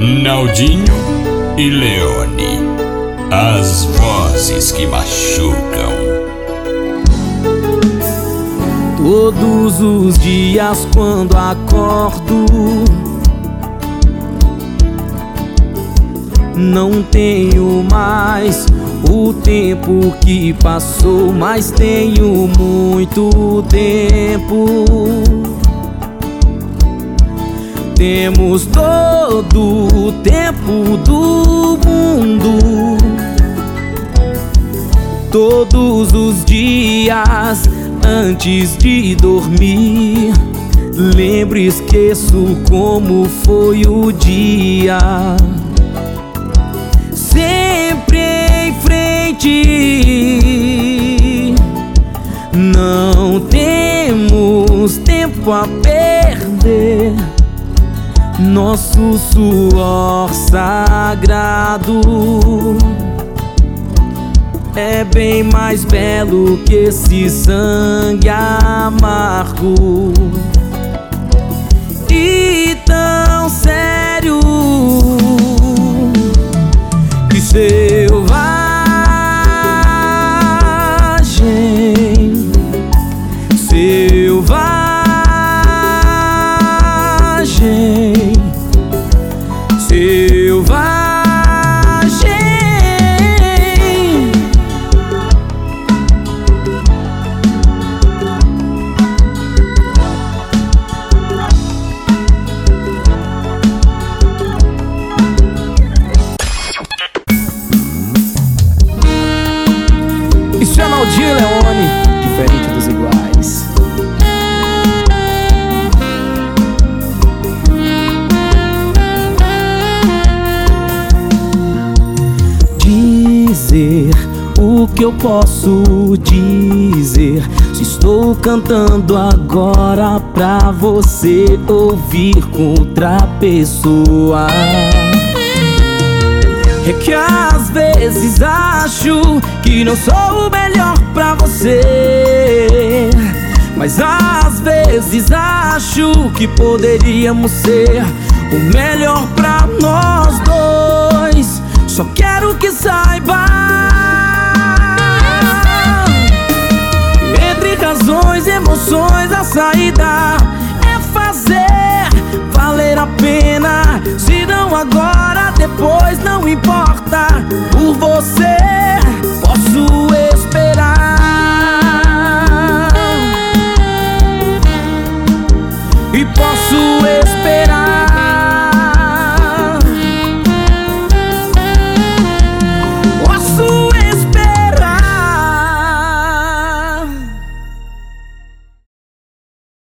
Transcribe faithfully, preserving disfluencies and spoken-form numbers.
Naldinho e Leone, as vozes que machucam. Todos os dias quando acordo, não tenho mais o tempo que passou, mas tenho muito tempo. Temos todo o tempo do mundo. Todos os dias antes de dormir, lembro e esqueço como foi o dia. Sempre em frente, não temos tempo a perder. Nosso suor sagrado é bem mais belo que esse sangue amargo e tão sério que selvagem, selvagem, selvagem. Isso é Naldinho e Leone, diferente dos iguais. Dizer o que eu posso dizer, se estou cantando agora pra você ouvir com outra pessoa. É que às vezes acho que não sou o melhor pra você, mas às vezes acho que poderíamos ser o melhor pra nós dois. Só quero que saiba, entre razões e emoções, a saída é fazer valer a pena. Se não agora, depois não importa, por você